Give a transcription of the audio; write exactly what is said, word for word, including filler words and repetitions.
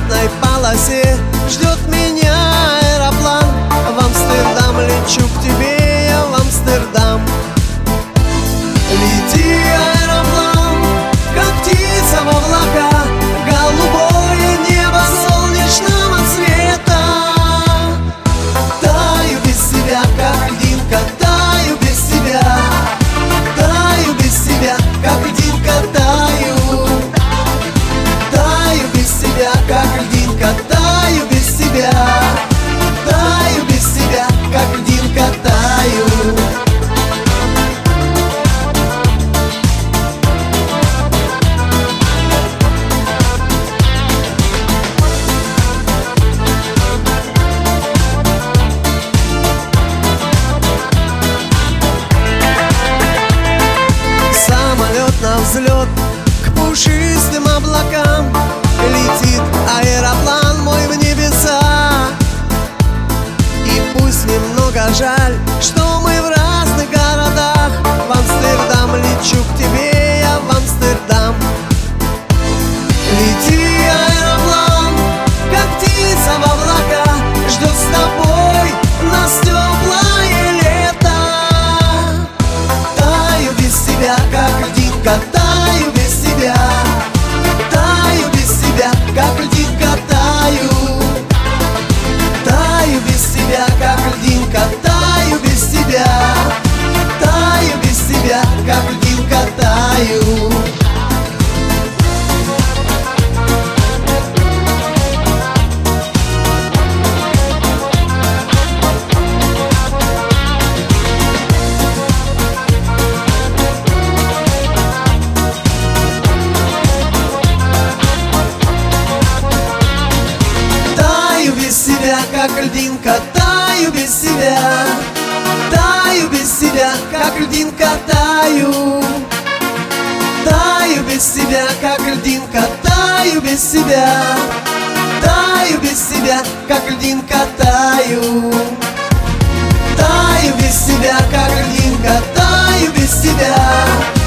взлетной полосе ждет меня аэроплан. В Амстердам лечу к тебе, я в Амстердам. Лети, аэроплан, как птица в облака, голубое небо солнечного цвета. Таю без себя, как льдинка, таю без себя, таю без себя, как льдинка, таю. Таю без себя, как льдинка, таю без себя, таю без себя, как льдинка, таю. На взлет к пушистым облакам летит аэроплан мой в небеса. И пусть немного жаль, что мы в разных городах. В Амстердам лечу к тебе, я в Амстердам. Лети, аэроплан, как птица в облака, ждет с тобой нас теплое лето. Таю без себя, как льдинка, таю без себя, таю без себя, как льдинка, таю. Таю без себя, как льдинка, таю без себя, таю без себя, как льдинка, таю. Как льдинка, таю без себя, таю без себя, как льдинка, таю. Таю без себя, как льдинка, таю без себя, таю без себя, как льдинка, таю. Таю без себя, как льдинка, таю без себя.